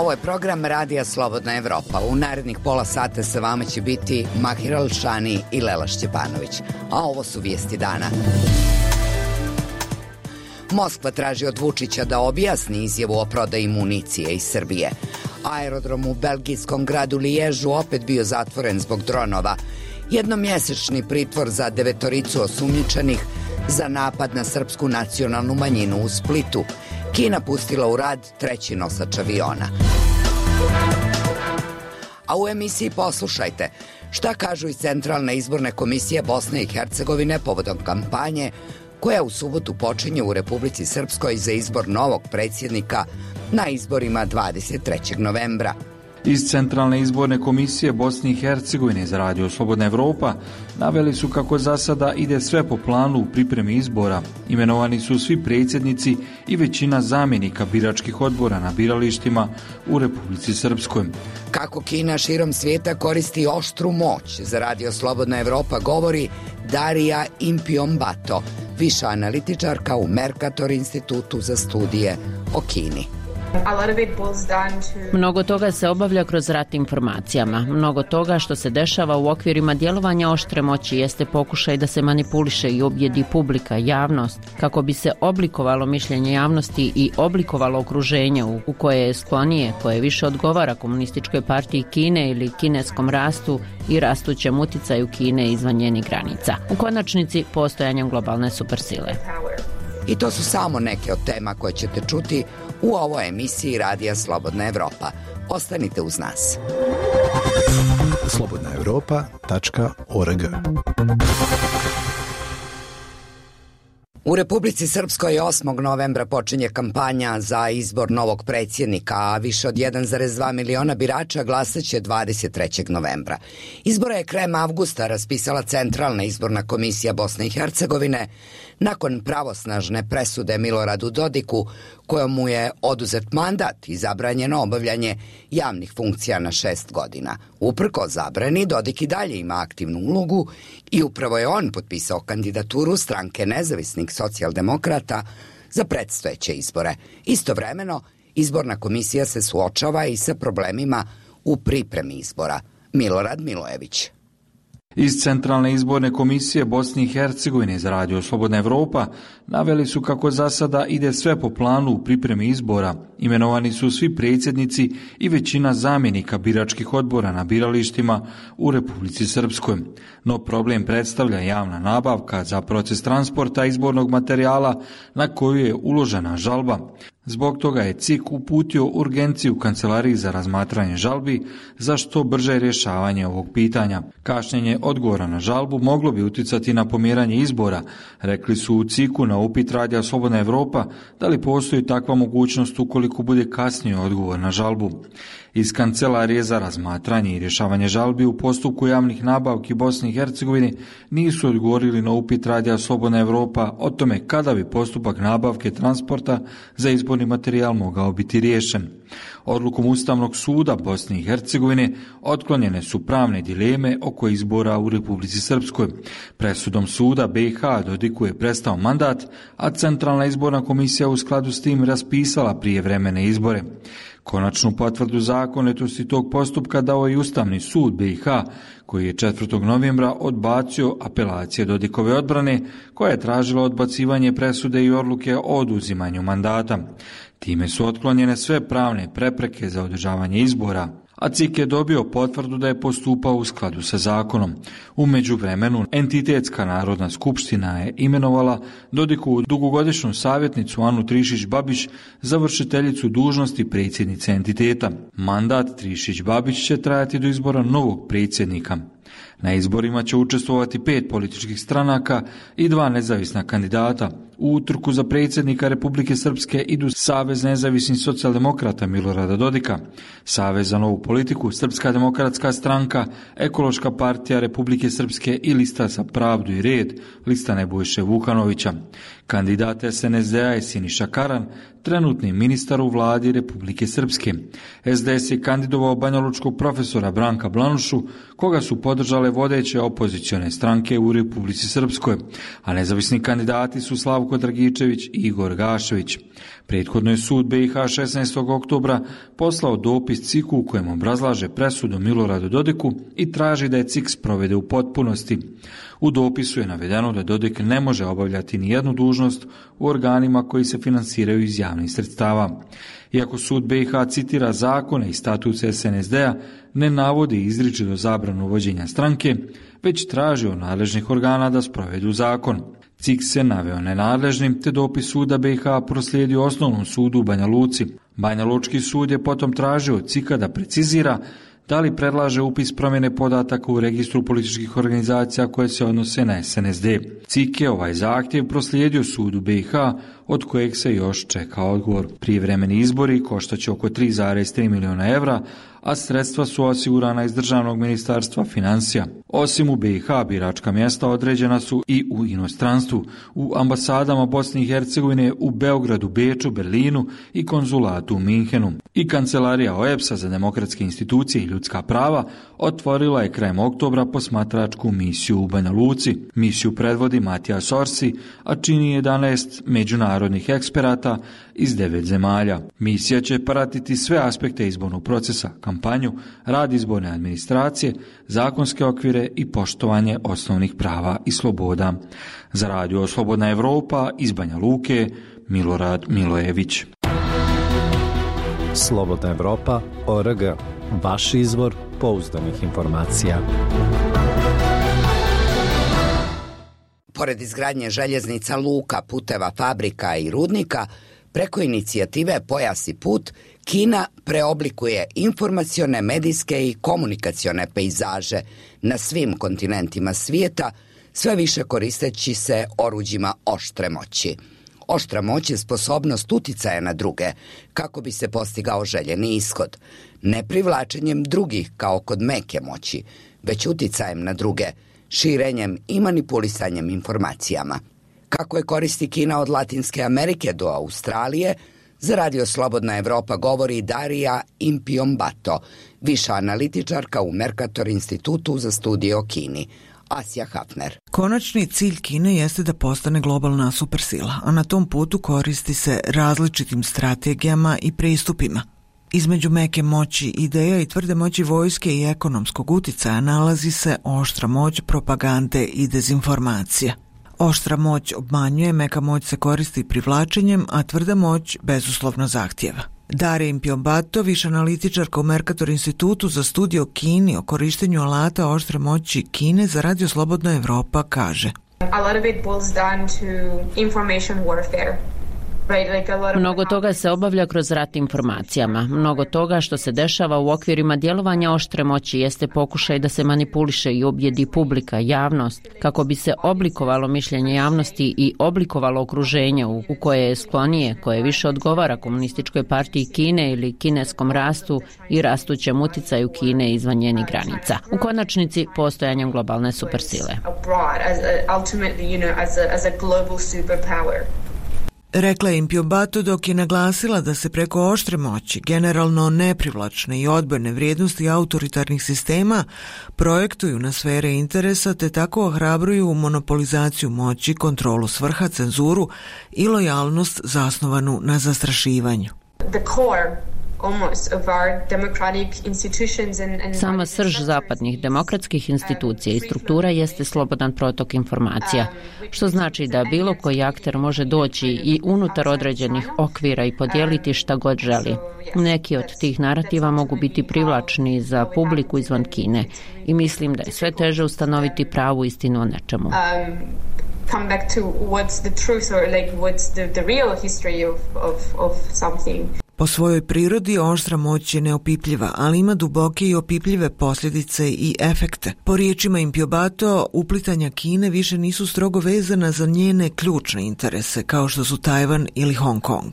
Ovo je program Radija Slobodna Evropa. U narednih pola sata sa vama će biti Mahir Alšani i Lela Šćepanović. A ovo su vijesti dana. Moskva traži od Vučića da objasni izjavu o prodaji municije iz Srbije. Aerodrom u belgijskom gradu Liježu opet bio zatvoren zbog dronova. Jednomjesečni pritvor za 9 osumnjičenih za napad na srpsku nacionalnu manjinu u Splitu. Kina pustila u rad 3. nosač aviona. A u emisiji poslušajte šta kažu iz Centralne izborne komisije Bosne i Hercegovine povodom kampanje koja u subotu počinje u Republici Srpskoj za izbor novog predsjednika na izborima 23. novembra. Iz Centralne izborne komisije Bosne i Hercegovine za Radio Slobodna Evropa naveli su kako za sada ide sve po planu u pripremi izbora. Imenovani su svi predsjednici i većina zamjenika biračkih odbora na biralištima u Republici Srpskoj. Kako Kina širom svijeta koristi oštru moć, za Radio Slobodna Evropa govori Darija Impiombato, viša analitičarka u Mercator institutu za studije o Kini. Mnogo toga se obavlja kroz rat informacijama. Mnogo toga što se dešava u okvirima djelovanja oštre moći jeste pokušaj da se manipuliše i objedi publika, javnost, kako bi se oblikovalo mišljenje javnosti i oblikovalo okruženje u koje je sklonije, koje više odgovara Komunističkoj partiji Kine ili kineskom rastu i rastućem uticaju Kine izvan njenih granica. U konačnici postojanjem globalne supersile. I to su samo neke od tema koje ćete čuti u ovoj emisiji Radija Slobodna Evropa. Ostanite uz nas. slobodnaevropa.org. U Republici Srpskoj 8. novembra počinje kampanja za izbor novog predsjednika, a više od 1,2 miliona birača glasaće 23. novembra. Izbore je krajem avgusta raspisala Centralna izborna komisija Bosne i Hercegovine nakon pravosnažne presude Miloradu Dodiku, kojom mu je oduzet mandat i zabranjeno obavljanje javnih funkcija na 6 godina. Uprko zabrani, Dodik i dalje ima aktivnu ulogu i upravo je on potpisao kandidaturu stranke nezavisnih socijaldemokrata za predstojeće izbore. Istovremeno, izborna komisija se suočava i sa problemima u pripremi izbora. Milorad Milojević. Iz Centralne izborne komisije Bosne i Hercegovine za Radio Slobodna Evropa naveli su kako za sada ide sve po planu u pripremi izbora. Imenovani su svi predsjednici i većina zamjenika biračkih odbora na biralištima u Republici Srpskoj. No problem predstavlja javna nabavka za proces transporta izbornog materijala na koju je uložena žalba. Zbog toga je CIK uputio urgenciju Kancelariji za razmatranje žalbi za što brže rješavanje ovog pitanja. Kašnjenje odgovora na žalbu moglo bi utjecati na pomjeranje izbora, rekli su u CIK-u na upit Radija Slobodna Evropa da li postoji takva mogućnost ukoliko bude kasnio odgovor na žalbu. Iz Kancelarije za razmatranje i rješavanje žalbi u postupku javnih nabavki Bosne i Hercegovine nisu odgovorili na upit Radija Slobodna Evropa o tome kada bi postupak nabavke transporta za izborni materijal mogao biti riješen. Odlukom Ustavnog suda Bosne i Hercegovine otklonjene su pravne dileme oko izbora u Republici Srpskoj. Presudom suda BiH Dodiku je prestao mandat, a Centralna izborna komisija u skladu s tim raspisala prijevremene izbore. Konačnu potvrdu zakonitosti tog postupka dao je Ustavni sud BiH, koji je 4. novembra odbacio apelacije Dodikove odbrane, koja je tražila odbacivanje presude i odluke o oduzimanju mandata. Time su otklonjene sve pravne prepreke za održavanje izbora, a CIK je dobio potvrdu da je postupao u skladu sa zakonom. U međuvremenu, Entitetska narodna skupština je imenovala Dodikovu dugogodišnju savjetnicu Anu Trišić-Babić za vršiteljicu dužnosti predsjednice entiteta. Mandat Trišić-Babić će trajati do izbora novog predsjednika. Na izborima će učestvovati 5 političkih stranaka i 2 nezavisna kandidata. U utrku za predsjednika Republike Srpske idu Savez nezavisnih socijaldemokrata Milorada Dodika, Savez za novu politiku, Srpska demokratska stranka, Ekološka partija Republike Srpske i Lista za pravdu i red, lista Nebojše Vukanovića. Kandidat SNSD-a je Siniša Karan, trenutni ministar u vladi Republike Srpske. SDS je kandidovao banjalučkog profesora Branka Blanušu, koga su podržale vodeće opozicione stranke u Republici Srpskoj, a nezavisni kandidati su Slavko Slavko Dragičević i Igor Gašević. Prethodno je sud BiH 16. oktobra poslao dopis CIK-u u kojem obrazlaže presudu Miloradu Dodiku i traži da je CIK sprovede u potpunosti. U dopisu je navedeno da Dodik ne može obavljati ni jednu dužnost u organima koji se finansiraju iz javnih sredstava. Iako sud BiH citira zakone i statut SNSD-a, ne navodi izričito zabranu uvođenja stranke, već traži od nadležnih organa da sprovedu zakon. CIK se naveo nenadležnim, te dopis suda BiH proslijedio Osnovnom sudu u Banja Luci. Banja Lučki sud je potom tražio od CIK-a da precizira da li predlaže upis promjene podataka u registru političkih organizacija koje se odnose na SNSD. CIK je ovaj zahtjev proslijedio sudu BiH, od kojeg se još čeka odgovor. Prijevremeni izbori koštaće oko 3,3 milijuna evra, a sredstva su osigurana iz Državnog ministarstva financija. Osim u BiH, biračka mjesta određena su i u inostranstvu, u ambasadama Bosne i Hercegovine u Beogradu, Beču, Berlinu i konzulatu u Minhenu. I kancelarija OEBS-a za demokratske institucije i ljudska prava otvorila je krajem oktobra posmatračku misiju u Banja Luci. Misiju predvodi Matija Sorsi, a čini 11 međunarodnih eksperata iz 9 zemalja. Misija će pratiti sve aspekte izbornog procesa, kampanju, rad izborne administracije, zakonske okvire i poštovanje osnovnih prava i sloboda. Za Radio Slobodna Evropa iz Banja Luke, Milorad Milojević. Slobodna Evropa.org. Vaš izvor pouzdanih informacija. Pored izgradnje željeznica, luka, puteva, fabrika i rudnika, preko inicijative Pojas i put, Kina preoblikuje informacione, medijske i komunikacione pejzaže na svim kontinentima svijeta, sve više koristeći se oruđima oštre moći. Oštra moć je sposobnost uticaja na druge, kako bi se postigao željeni ishod. Ne privlačenjem drugih kao kod meke moći, već uticajem na druge, širenjem i manipulisanjem informacijama. Kako je koristi Kina od Latinske Amerike do Australije, za Radio Slobodna Evropa govori Darija Impiombato, viša analitičarka u Mercator institutu za studije o Kini. Asja Hafner. Konačni cilj Kine jeste da postane globalna supersila, a na tom putu koristi se različitim strategijama i pristupima. Između meke moći ideja i tvrde moći vojske i ekonomskog uticaja nalazi se oštra moć propagande i dezinformacija. Oštra moć obmanjuje, meka moć se koristi privlačenjem, a tvrda moć bezuslovno zahtjeva. Darija Impiombato, viša analitičarka u Mercator institutu za studije o Kini o korištenju alata oštre moći Kine za Radio Slobodna Evropa, kaže: A lot of it boils down to information warfare. Mnogo toga se obavlja kroz rat informacijama. Mnogo toga što se dešava u okvirima djelovanja oštre moći jeste pokušaj da se manipuliše i objedi publika, javnost, kako bi se oblikovalo mišljenje javnosti i oblikovalo okruženje u koje je sklonije, koje više odgovara Komunističkoj partiji Kine ili kineskom rastu i rastućem uticaju Kine izvan njenih granica. U konačnici postojanjem globalne supersile. Rekla je Impiombato dok je naglasila da se preko oštre moći, generalno neprivlačne i odbojne vrijednosti autoritarnih sistema projektuju na sfere interesa te tako ohrabruju monopolizaciju moći, kontrolu svrha, cenzuru i lojalnost zasnovanu na zastrašivanju. Sama srž zapadnih demokratskih institucija i struktura jeste slobodan protok informacija, što znači da bilo koji akter može doći i unutar određenih okvira i podijeliti šta god želi. Neki od tih narativa mogu biti privlačni za publiku izvan Kine i mislim da je sve teže ustanoviti pravu istinu o nečemu. Come back to what's the truth or like what's the real history of something. Po svojoj prirodi oštra moć je neopipljiva, ali ima duboke i opipljive posljedice i efekte. Po riječima Impiombato, uplitanja Kine više nisu strogo vezana za njene ključne interese, kao što su Tajvan ili Hong Kong.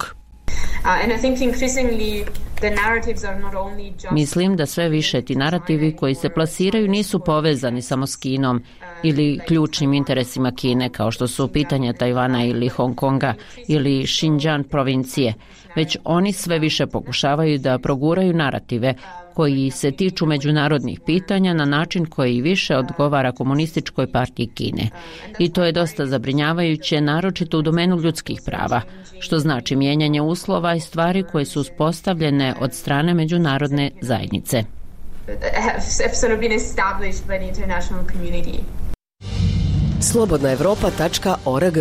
Mislim da sve više ti narativi koji se plasiraju nisu povezani samo s Kinom ili ključnim interesima Kine, kao što su pitanja Tajvana ili Hong Konga ili Xinjiang provincije, već oni sve više pokušavaju da proguraju narative koji se tiču međunarodnih pitanja na način koji više odgovara Komunističkoj partiji Kine. I to je dosta zabrinjavajuće, naročito u domenu ljudskih prava, što znači mijenjanje uslova i stvari koje su uspostavljene od strane međunarodne zajednice. Slobodnaevropa.org.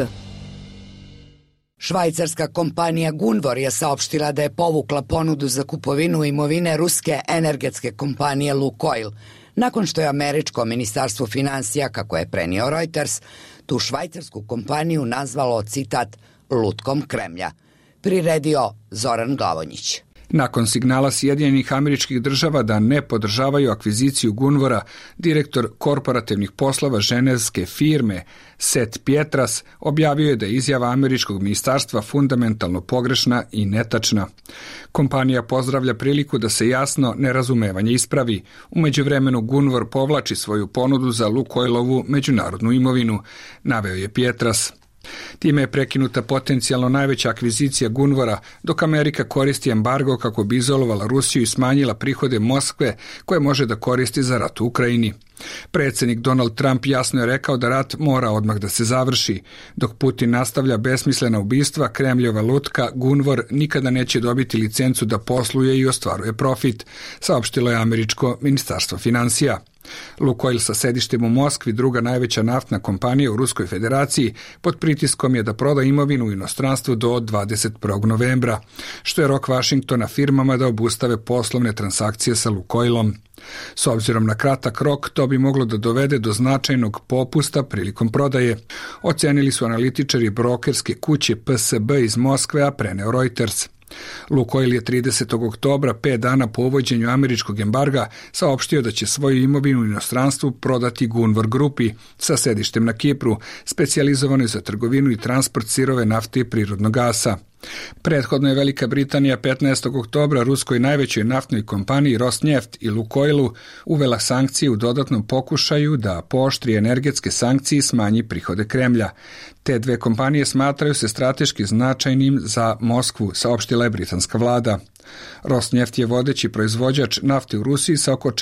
Švajcarska kompanija Gunvor je saopštila da je povukla ponudu za kupovinu imovine ruske energetske kompanije Lukoil, nakon što je američko ministarstvo finansija, kako je prenio Reuters, tu švajcarsku kompaniju nazvalo, citat, lutkom Kremlja. Priredio Zoran Glavonjić. Nakon signala Sjedinjenih Američkih Država da ne podržavaju akviziciju Gunvora, direktor korporativnih poslova ženevske firme Seth Pietras objavio je da je izjava američkog ministarstva fundamentalno pogrešna i netačna. Kompanija pozdravlja priliku da se jasno nerazumevanje ispravi. U međuvremenu Gunvor povlači svoju ponudu za Lukoilovu međunarodnu imovinu, naveo je Pietras. Time je prekinuta potencijalno najveća akvizicija Gunvora, dok Amerika koristi embargo kako bi izolovala Rusiju i smanjila prihode Moskve koje može da koristi za rat u Ukrajini. Predsjednik Donald Trump jasno je rekao da rat mora odmah da se završi. Dok Putin nastavlja besmislena ubistva, Kremljova lutka Gunvor nikada neće dobiti licencu da posluje i ostvaruje profit, saopštilo je američko ministarstvo finansija. Lukoil sa sedištem u Moskvi, druga najveća naftna kompanija u Ruskoj federaciji, pod pritiskom je da proda imovinu u inostranstvu do 21. novembra, što je rok Vašingtona firmama da obustave poslovne transakcije sa Lukoilom. S obzirom na kratak rok, to bi moglo da dovede do značajnog popusta prilikom prodaje, ocenili su analitičari brokerske kuće PSB iz Moskve, a preneo Reuters. Lukoil je 30. oktobra, 5 dana po uvođenju američkog embarga, saopštio da će svoju imovinu u inostranstvu prodati Gunvor grupi sa sedištem na Kipru, specijalizovanoj za trgovinu i transport sirove nafte i prirodnog gasa. Prethodno je Velika Britanija 15. oktobra ruskoj najvećoj naftnoj kompaniji Rosneft i Lukoilu uvela sankcije u dodatnom pokušaju da pooštri energetske sankcije i smanji prihode Kremlja. Te dve kompanije smatraju se strateški značajnim za Moskvu, saopštila je britanska vlada. Rosneft je vodeći proizvođač nafte u Rusiji sa oko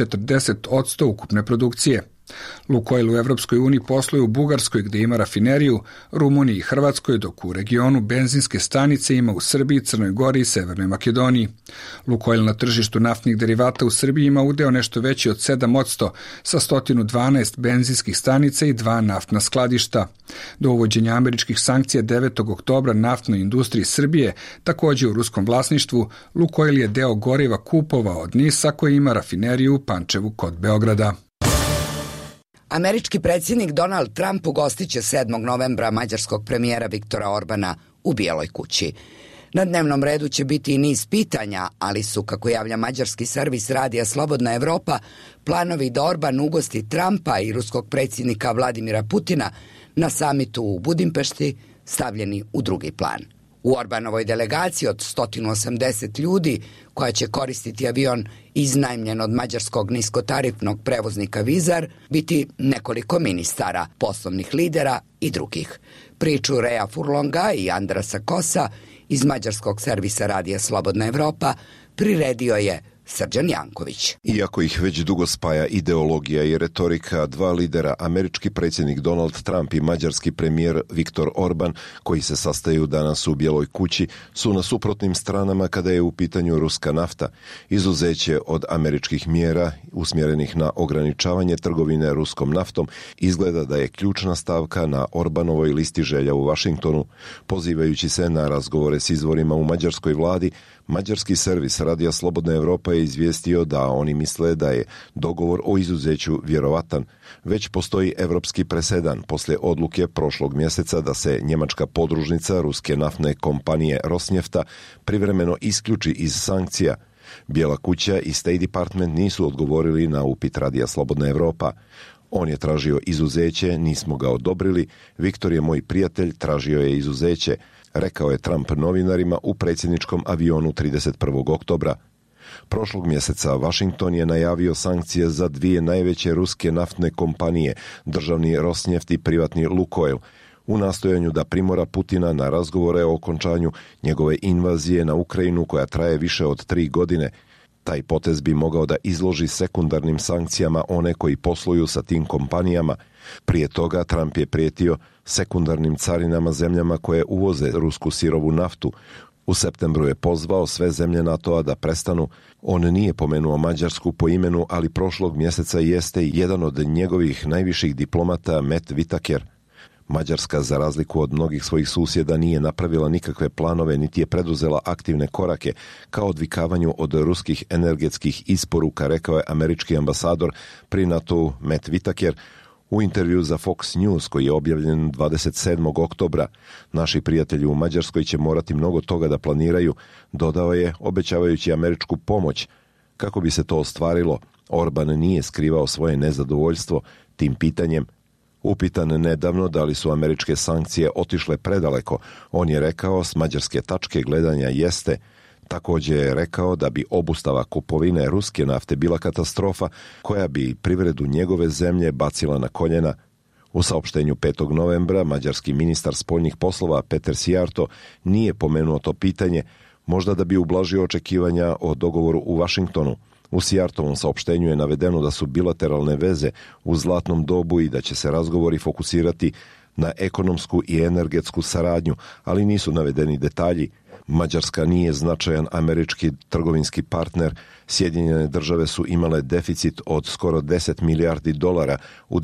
40% ukupne produkcije. Lukoil u Evropskoj uniji posluje u Bugarskoj gdje ima rafineriju, Rumuniji i Hrvatskoj, dok u regionu benzinske stanice ima u Srbiji, Crnoj Gori i Severnoj Makedoniji. Lukoil na tržištu naftnih derivata u Srbiji ima udeo nešto veći od 7% sa 112 benzinskih stanica i 2 naftna skladišta. Do uvođenja američkih sankcija 9. oktobra naftnoj industriji Srbije, također u ruskom vlasništvu, Lukoil je deo goriva kupovao od NIS-a koji ima rafineriju u Pančevu kod Beograda. Američki predsjednik Donald Trump ugostit će 7. novembra mađarskog premijera Viktora Orbana u Bijeloj kući. Na dnevnom redu će biti i niz pitanja, ali su, kako javlja mađarski servis radija Slobodna Evropa, planovi da Orban ugosti Trumpa i ruskog predsjednika Vladimira Putina na samitu u Budimpešti stavljeni u drugi plan. U Orbanovoj delegaciji od 180 ljudi, koja će koristiti avion iznajmljen od mađarskog niskotarifnog prevoznika Vizar, biti nekoliko ministara, poslovnih lidera i drugih. Priču Reja Furlonga i Andrasa Kosa iz mađarskog servisa radija Slobodna Evropa priredio je Srđan Janković. Iako ih već dugo spaja ideologija i retorika, dva lidera, američki predsjednik Donald Trump i mađarski premijer Viktor Orban, koji se sastaju danas u Bijeloj kući, su na suprotnim stranama kada je u pitanju ruska nafta. Izuzeće od američkih mjera usmjerenih na ograničavanje trgovine ruskom naftom izgleda da je ključna stavka na Orbanovoj listi želja u Vašingtonu. Pozivajući se na razgovore s izvorima u mađarskoj vladi, mađarski servis radija Slobodna Evropa je izvijestio da oni misle da je dogovor o izuzeću vjerovatan. Već postoji evropski presedan poslije odluke prošlog mjeseca da se njemačka podružnica ruske naftne kompanije Rosnefta privremeno isključi iz sankcija. Bijela kuća i State Department nisu odgovorili na upit radija Slobodna Evropa. On je tražio izuzeće, nismo ga odobrili. Viktor je moj prijatelj, tražio je izuzeće, rekao je Trump novinarima u predsjedničkom avionu 31. oktobra. Prošlog mjeseca Washington je najavio sankcije za dvije najveće ruske naftne kompanije, državni Rosneft i privatni Lukoil, u nastojanju da primora Putina na razgovore o okončanju njegove invazije na Ukrajinu koja traje više od 3 godine. Taj potez bi mogao da izloži sekundarnim sankcijama one koji posluju sa tim kompanijama. Prije toga Trump je prijetio sekundarnim carinama zemljama koje uvoze rusku sirovu naftu. U septembru je pozvao sve zemlje NATO-a da prestanu. On nije pomenuo Mađarsku po imenu, ali prošlog mjeseca jeste jedan od njegovih najviših diplomata, Met Vitaker. Mađarska, za razliku od mnogih svojih susjeda, nije napravila nikakve planove niti je preduzela aktivne korake kao odvikavanju od ruskih energetskih isporuka, rekao je američki ambasador pri NATO-u Met Vitaker u intervju za Fox News koji je objavljen 27. oktobra. Naši prijatelji u Mađarskoj će morati mnogo toga da planiraju, dodao je, obećavajući američku pomoć. Kako bi se to ostvarilo, Orban nije skrivao svoje nezadovoljstvo tim pitanjem. Upitan nedavno da li su američke sankcije otišle predaleko, on je rekao s mađarske tačke gledanja jeste. Također je rekao da bi obustava kupovine ruske nafte bila katastrofa koja bi privredu njegove zemlje bacila na koljena. U saopštenju 5. novembra mađarski ministar spoljnih poslova Peter Sijarto nije pomenuo to pitanje, možda da bi ublažio očekivanja o dogovoru u Vašingtonu. U Sijartovom saopštenju je navedeno da su bilateralne veze u zlatnom dobu i da će se razgovori fokusirati na ekonomsku i energetsku saradnju, ali nisu navedeni detalji. Mađarska nije značajan američki trgovinski partner. Sjedinjene države su imale deficit od skoro 10 milijardi dolara u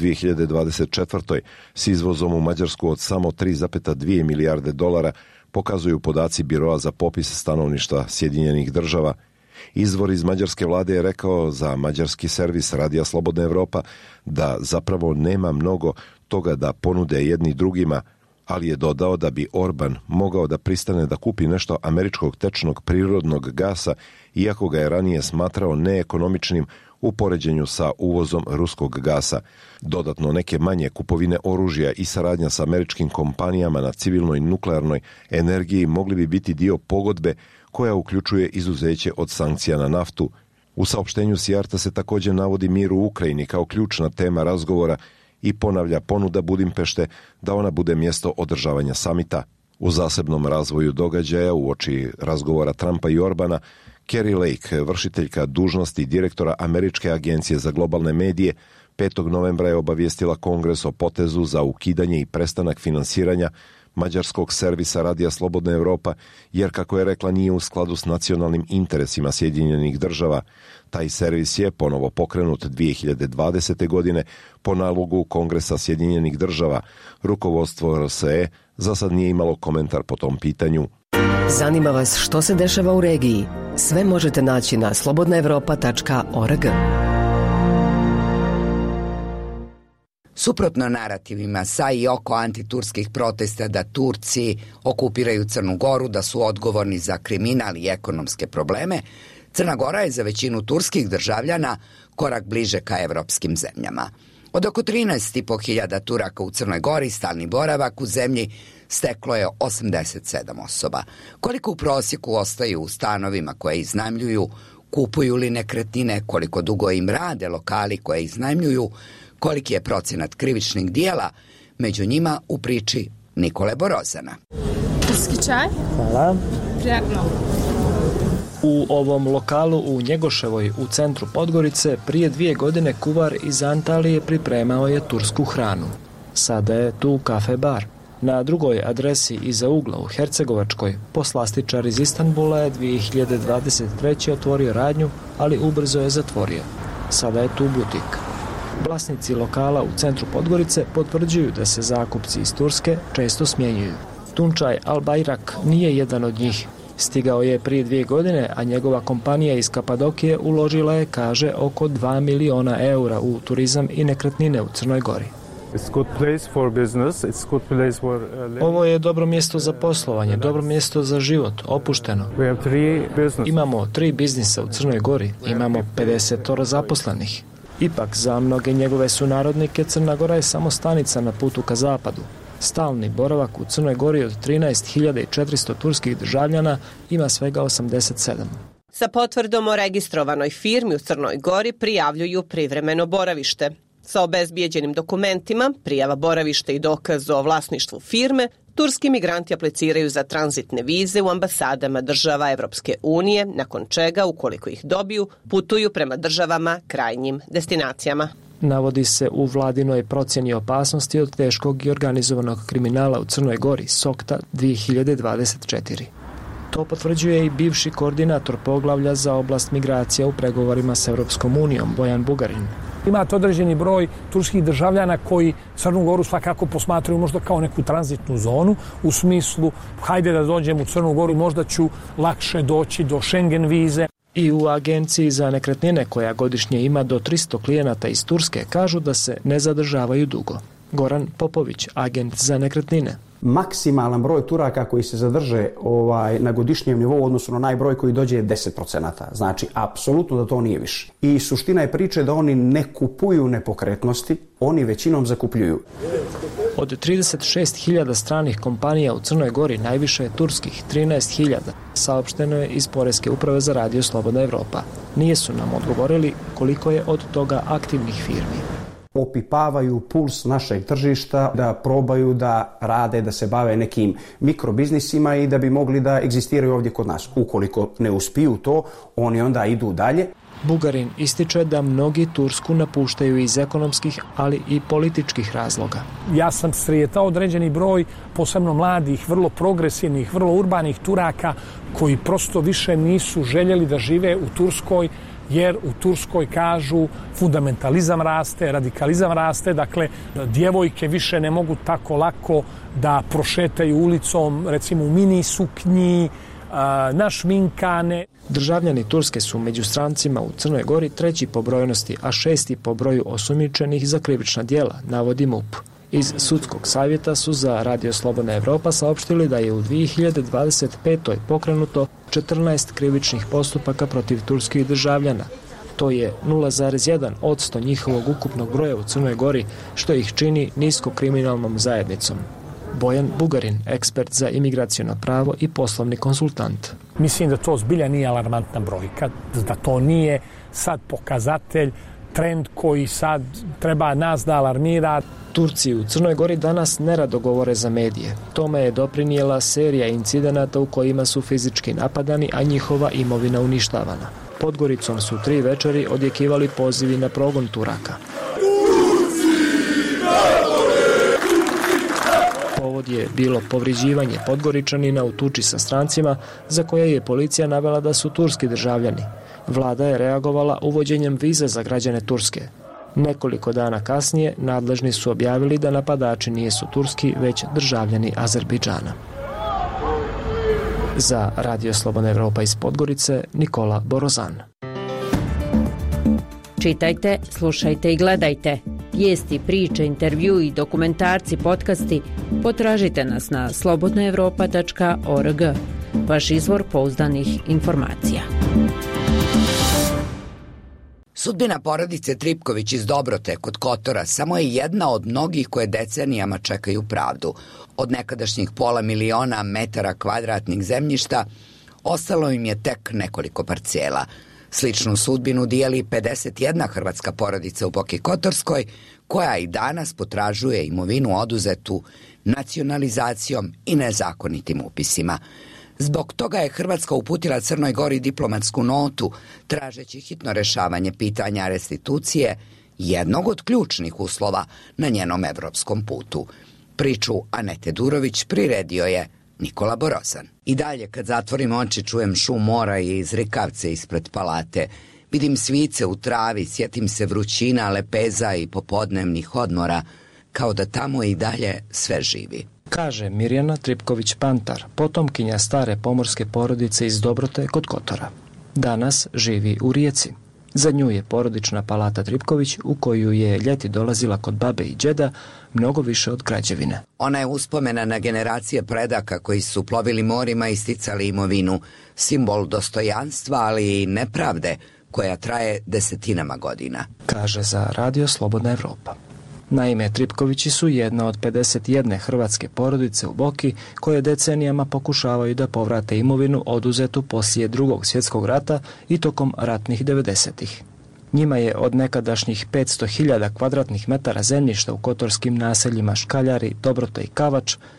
2024. s izvozom u Mađarsku od samo 3,2 milijarde dolara, pokazuju podaci Biroa za popis stanovništva Sjedinjenih država. Izvor iz mađarske vlade je rekao za mađarski servis Radija Slobodna Evropa da zapravo nema mnogo toga da ponude jedni drugima, ali je dodao da bi Orban mogao da pristane da kupi nešto američkog tečnog prirodnog gasa, iako ga je ranije smatrao neekonomičnim u poređenju sa uvozom ruskog gasa. Dodatno, neke manje kupovine oružja i saradnja sa američkim kompanijama na civilnoj nuklearnoj energiji mogli bi biti dio pogodbe koja uključuje izuzeće od sankcija na naftu. U saopštenju Sijarta se također navodi mir u Ukrajini kao ključna tema razgovora i ponavlja ponuda Budimpešte da ona bude mjesto održavanja samita. U zasebnom razvoju događaja uoči razgovora Trumpa i Orbana, Kari Lake, vršiteljka dužnosti direktora Američke agencije za globalne medije, 5. novembra je obavijestila Kongres o potezu za ukidanje i prestanak finansiranja mađarskog servisa Radija Slobodna Evropa, jer, kako je rekla, nije u skladu s nacionalnim interesima Sjedinjenih država. Taj servis je ponovo pokrenut 2020. godine po nalogu Kongresa Sjedinjenih država. Rukovodstvo RSE za sad nije imalo komentar po tom pitanju. Zanima vas što se dešava u regiji? Sve možete naći na slobodnaevropa.org. Suprotno narativima sa i oko antiturskih protesta da Turci okupiraju Crnu Goru, da su odgovorni za kriminal i ekonomske probleme, Crna Gora je za većinu turskih državljana korak bliže ka evropskim zemljama. Od oko 13.500 Turaka u Crnoj Gori stalni boravak u zemlji steklo je 87 osoba. Koliko u prosjeku ostaju u stanovima koje iznajmljuju, kupuju li nekretnine, koliko dugo im rade lokali koje iznajmljuju, koliki je procenat krivičnih dijela, među njima u priči Nikole Borozana. Turski čaj? Hvala. Prijatno. U ovom lokalu u Njegoševoj u centru Podgorice prije 2 godine kuvar iz Antalije pripremao je tursku hranu. Sada je tu kafe bar. Na drugoj adresi iza ugla u Hercegovačkoj poslastičar iz Istanbula je 2023. otvorio radnju, ali ubrzo je zatvorio. Sada je tu butik. Vlasnici lokala u centru Podgorice potvrđuju da se zakupci iz Turske često smjenjuju. Tunčaj Al-Bajrak nije jedan od njih. Stigao je prije 2 godine, a njegova kompanija iz Kapadokije uložila je, kaže, oko 2 miliona eura u turizam i nekretnine u Crnoj Gori. Ovo je dobro mjesto za poslovanje, dobro mjesto za život, opušteno. Imamo 3 biznisa u Crnoj Gori, imamo 50 zaposlenih. Ipak, za mnoge njegove sunarodnike Crna Gora je samo stanica na putu ka zapadu. Stalni boravak u Crnoj Gori od 13.400 turskih državljana ima svega 87. Sa potvrdom o registrovanoj firmi u Crnoj Gori prijavljuju privremeno boravište. Sa obezbijeđenim dokumentima, prijava boravište i dokaz o vlasništvu firme, Turski migranti apliciraju za tranzitne vize u ambasadama država Evropske unije, nakon čega, ukoliko ih dobiju, putuju prema državama krajnjim destinacijama. Navodi se u vladinoj procjeni opasnosti od teškog i organizovanog kriminala u Crnoj Gori, SOCTA 2024. To potvrđuje i bivši koordinator poglavlja za oblast migracija u pregovorima s Evropskom unijom, Bojan Bugarin. Imate određeni broj turskih državljana koji Crnu Goru svakako posmatraju možda kao neku tranzitnu zonu, u smislu hajde da dođem u Crnu Goru, možda ću lakše doći do Schengen vize. I u Agenciji za nekretnine, koja godišnje ima do 300 klijenata iz Turske, kažu da se ne zadržavaju dugo. Goran Popović, agent za nekretnine. Maksimalan broj Turaka koji se zadrže na godišnjem nivou, odnosno na onaj broj koji dođe je 10%. Znači, apsolutno da to nije više. I suština je priče da oni ne kupuju nepokretnosti, oni većinom zakupljuju. Od 36.000 stranih kompanija u Crnoj Gori najviše je turskih, 13.000, saopšteno je iz Poreske uprave za Radio Slobodna Evropa. Nije su nam odgovorili koliko je od toga aktivnih firmi. Opipavaju puls našeg tržišta, da probaju da rade, da se bave nekim mikrobiznisima i da bi mogli da egzistiraju ovdje kod nas. Ukoliko ne uspiju to, oni onda idu dalje. Bugarin ističe da mnogi Tursku napuštaju iz ekonomskih, ali i političkih razloga. Ja sam sretao određeni broj, posebno mladih, vrlo progresivnih, vrlo urbanih Turaka koji prosto više nisu željeli da žive u Turskoj, jer u Turskoj kažu fundamentalizam raste, radikalizam raste, dakle djevojke više ne mogu tako lako da prošetaju ulicom, recimo u mini suknji, našminkane. Državljani Turske su među strancima u Crnoj Gori 3. po brojnosti, a 6. po broju osumnjičenih za krivična djela, navodi MUP. Iz sudskog savjeta su za Radio Slobodna Evropa saopštili da je u 2025. pokrenuto 14 krivičnih postupaka protiv turskih državljana. To je 0,1% njihovog ukupnog broja u Crnoj Gori, što ih čini niskokriminalnom zajednicom. Bojan Bugarin, ekspert za imigraciono pravo i poslovni konsultant. Mislim da to zbilja nije alarmantna brojka, da to nije sad pokazatelj, trend koji sad treba nas da alarmira. Turci u Crnoj Gori danas nerado govore za medije. Tome je doprinijela serija incidenata u kojima su fizički napadani, a njihova imovina uništavana. Podgoricom su 3 večeri odjekivali pozivi na progon Turaka. Povod je bilo povrijeđivanje Podgoričanina u tuči sa strancima, za koje je policija navela da su turski državljani. Vlada je reagovala uvođenjem vize za građane Turske. Nekoliko dana kasnije nadležni su objavili da napadači nisu turski, već državljani Azerbejdžana. Za Radio Slobodna Evropa iz Podgorice, Nikola Borozan. Čitajte, slušajte i gledajte. Vijesti, priče, intervju i dokumentarci, podcasti potražite nas na slobodnaevropa.org. Vaš izvor pouzdanih informacija. Sudbina porodice Tripković iz Dobrote kod Kotora samo je jedna od mnogih koje decenijama čekaju pravdu. Od nekadašnjih 500.000 metara kvadratnih zemljišta ostalo im je tek nekoliko parcela. Sličnu sudbinu dijeli 51 hrvatska porodica u Boki Kotorskoj, koja i danas potražuje imovinu oduzetu nacionalizacijom i nezakonitim upisima. Zbog toga je Hrvatska uputila Crnoj Gori diplomatsku notu, tražeći hitno rešavanje pitanja restitucije, jednog od ključnih uslova na njenom evropskom putu. Priču Anete Durović priredio je Nikola Borozan. I dalje, kad zatvorim oči, čujem šum mora i zrikavce ispred palate. Vidim svice u travi, sjetim se vrućina, lepeza i popodnevnih odmora, kao da tamo i dalje sve živi. Kaže Mirjana Tripković-Pantar, potomkinja stare pomorske porodice iz Dobrote kod Kotora. Danas živi u Rijeci. Za nju je porodična palata Tripković, u koju je ljeti dolazila kod babe i đeda, mnogo više od građevine. Ona je uspomena na generacije predaka koji su plovili morima i sticali imovinu, simbol dostojanstva, ali i nepravde koja traje desetinama godina. Kaže za Radio Slobodna Evropa. Naime, Tripkovići su jedna od 51 hrvatske porodice u Boki koje decenijama pokušavaju da povrate imovinu oduzetu poslije Drugog svjetskog rata i tokom ratnih 90-ih. Njima je od nekadašnjih 500.000 kvadratnih metara zemljišta u kotorskim naseljima Škaljari, Dobrota i Kavač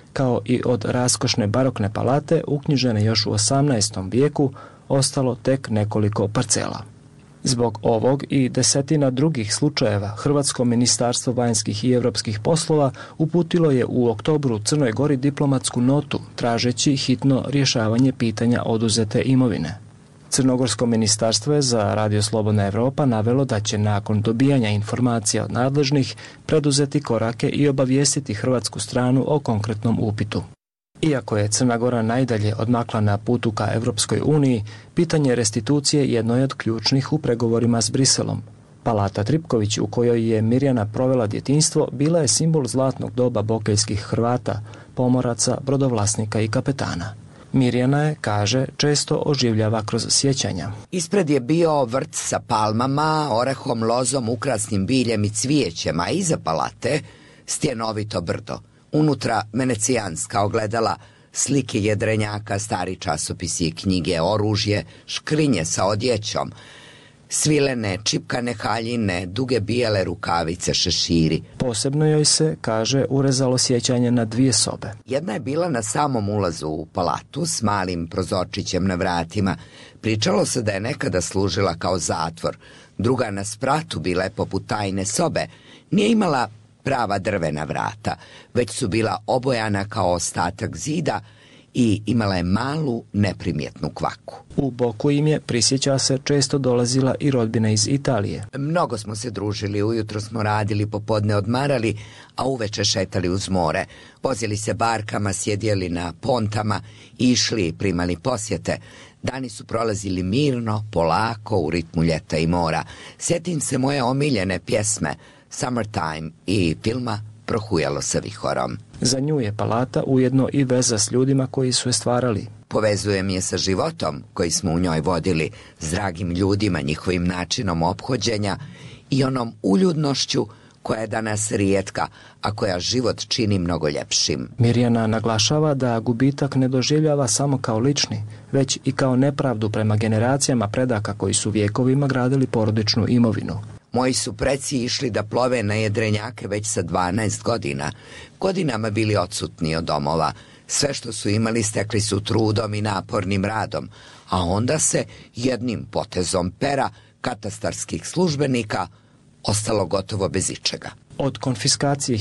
kao i od raskošne barokne palate uknjižene još u 18. vijeku, ostalo tek nekoliko parcela. Zbog ovog i desetina drugih slučajeva, Hrvatsko ministarstvo vanjskih i europskih poslova uputilo je u oktobru Crnoj Gori diplomatsku notu, tražeći hitno rješavanje pitanja oduzete imovine. Crnogorsko ministarstvo je za Radio Slobodna Evropa navelo da će nakon dobijanja informacija od nadležnih preduzeti korake i obavijestiti hrvatsku stranu o konkretnom upitu. Iako je Crna Gora najdalje odmakla na putu ka Evropskoj uniji, pitanje restitucije jedno je od ključnih u pregovorima s Briselom. Palata Tripković, u kojoj je Mirjana provela djetinjstvo, bila je simbol zlatnog doba bokeljskih Hrvata, pomoraca, brodovlasnika i kapetana. Mirjana je, kaže, često oživljava kroz sjećanja. Ispred je bio vrt sa palmama, orehom, lozom, ukrasnim biljem i cvijećem, a iza palate stjenovito brdo. Unutra venecijanska ogledala, slike jedrenjaka, stari časopisi i knjige, oružje, škrinje sa odjećom, svilene, čipkane haljine, duge bijele rukavice, šeširi. Posebno joj se, kaže, urezalo sjećanje na 2 sobe. Jedna je bila na samom ulazu u palatu s malim prozorčićem na vratima. Pričalo se da je nekada služila kao zatvor. Druga na spratu bila je poput tajne sobe. Nije imala prava drvena vrata, već su bila obojana kao ostatak zida i imala je malu, neprimjetnu kvaku. U boku im je, prisjeća se, često dolazila i rodbina iz Italije. Mnogo smo se družili, ujutro smo radili, popodne odmarali, a uveče šetali uz more. Vozili se barkama, sjedjeli na pontama, išli i primali posjete. Dani su prolazili mirno, polako, u ritmu ljeta i mora. Sjetim se moje omiljene pjesme Summertime i filma Prohujalo sa vihorom. Za nju je palata ujedno i veza s ljudima koji su je stvarali. Povezujem je sa životom koji smo u njoj vodili, s dragim ljudima, njihovim načinom ophođenja i onom uljudnošću koja je danas rijetka, a koja život čini mnogo ljepšim. Mirjana naglašava da gubitak ne doživljava samo kao lični, već i kao nepravdu prema generacijama predaka koji su vjekovima gradili porodičnu imovinu. Moji su preci išli da plove na jedrenjake već sa 12 godina. Godinama bili odsutni od domova. Sve što su imali stekli su trudom i napornim radom, a onda se jednim potezom pera katastarskih službenika ostalo gotovo bez ičega. Od konfiskacije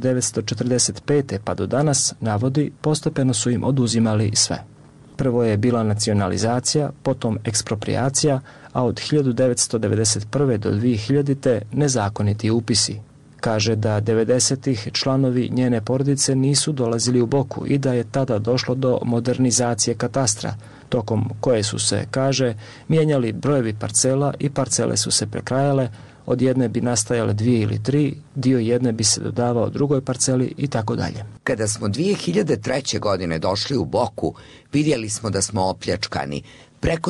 1945. pa do danas, navodi, postepeno su im oduzimali sve. Prvo je bila nacionalizacija, potom ekspropriacija, a od 1991. do 2000. nezakoniti upisi. Kaže da 90-ih članovi njene porodice nisu dolazili u Boku i da je tada došlo do modernizacije katastra, tokom koje su se, kaže, mijenjali brojevi parcela i parcele su se prekrajale, od jedne bi nastajale 2 ili 3, dio jedne bi se dodavao drugoj parceli i tako dalje. Kada smo 2003. godine došli u Boku, vidjeli smo da smo opljačkani. Preko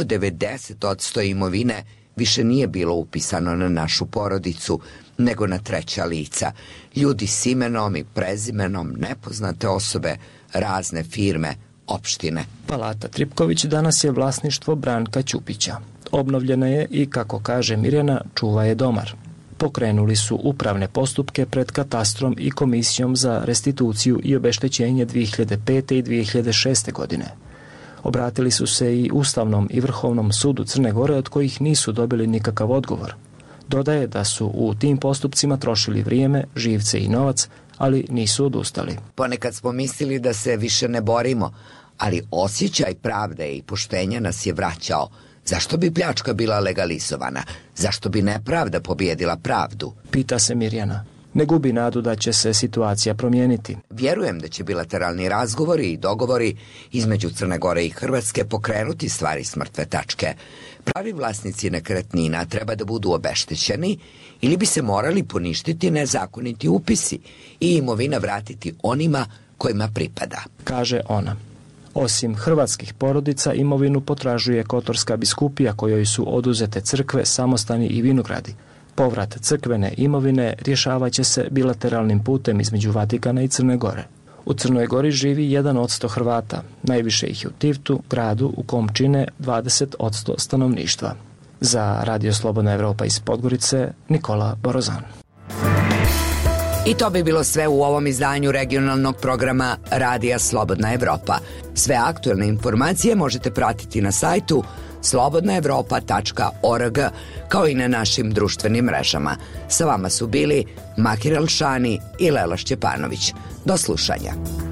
90% imovine više nije bilo upisano na našu porodicu, nego na treća lica. Ljudi s imenom i prezimenom, nepoznate osobe, razne firme, opštine. Palata Tripković danas je vlasništvo Branka Ćupića. Obnovljena je i, kako kaže Mirjana, čuva je domar. Pokrenuli su upravne postupke pred katastrom i komisijom za restituciju i obeštećenje 2005. i 2006. godine. Obratili su se i Ustavnom i Vrhovnom sudu Crne Gore, od kojih nisu dobili nikakav odgovor. Dodaje da su u tim postupcima trošili vrijeme, živce i novac, ali nisu odustali. Ponekad smo mislili da se više ne borimo, ali osjećaj pravde i poštenja nas je vraćao. Zašto bi pljačka bila legalizovana? Zašto bi nepravda pobijedila pravdu? Pita se Mirjana. Ne gubi nadu da će se situacija promijeniti. Vjerujem da će bilateralni razgovori i dogovori između Crne Gore i Hrvatske pokrenuti stvari s mrtve tačke. Pravi vlasnici nekretnina treba da budu obeštećeni ili bi se morali poništiti nezakoniti upisi i imovina vratiti onima kojima pripada. Kaže ona. Osim hrvatskih porodica, imovinu potražuje Kotorska biskupija kojoj su oduzete crkve, samostani i vinogradi. Povrat crkvene imovine rješavat će se bilateralnim putem između Vatikana i Crne Gore. U Crnoj Gori živi 1% Hrvata, najviše ih je u Tivtu, gradu u kom čine 20% stanovništva. Za Radio Slobodna Evropa iz Podgorice, Nikola Borozan. I to bi bilo sve u ovom izdanju regionalnog programa Radija Slobodna Evropa. Sve aktuelne informacije možete pratiti na sajtu slobodnaevropa.org, kao i na našim društvenim mrežama. Sa vama su bili Mahir Elšani i Lela Šćepanović. Do slušanja.